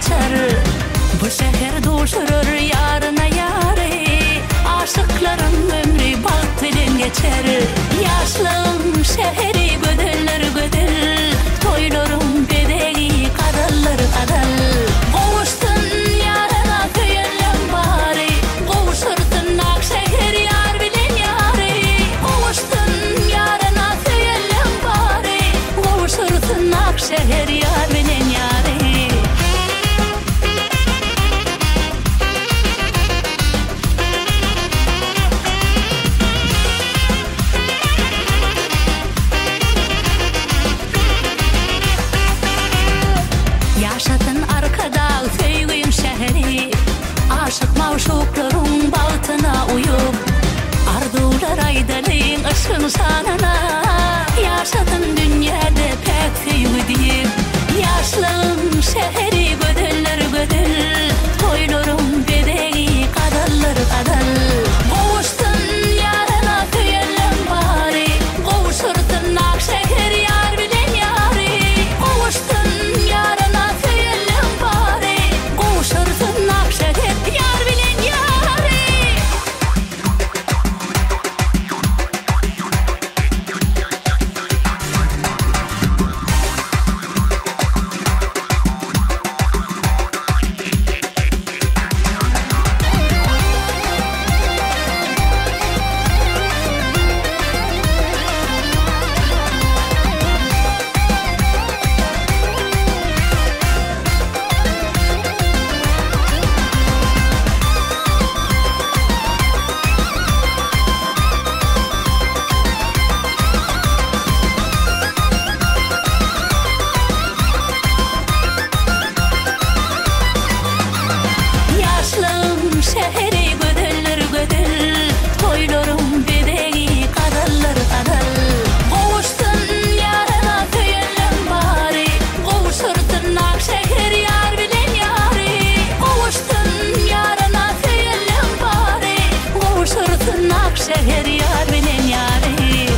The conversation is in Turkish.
açar. Bu şehir doşurur yarına yari, aşıkların ömrü baht bilen geçer. Yaşlığım şehri gödüller gödül, toylarım bedeği kadallar kadal. Kovuştun yarına köyüllem bari, kovuşurdun Akşehir yar bilen yari. Kovuştun yarına köyüllem bari, kovuşurdun Akşehir yar bilen yari. Yaşadın arkada söygüyüm şehri, aşık mavşukların baltına uyup, ardular aydalın ışın sanana. Yaşadın dünyada pek söygü deyip, yaşlığım şehri gödüller gödül, toylarım bedeği kadallar kadal. Kovuştun yarına köyüllem bari, kovuşurdun Akşehir yar bilen yari. Kovuştun yarına köyüllem bari, kovuşurdun Akşehir yar bilen yari. Yaşlığım şehri gödüller gödül, toylarım bedeği kadallar kadal. Kovuştun yarına köyüllem bari, kovuşurdun Akşehir yar bilen yari. Kovuştun yarına köyüllem bari, kovuşurdun Akşehir yar bilen yari.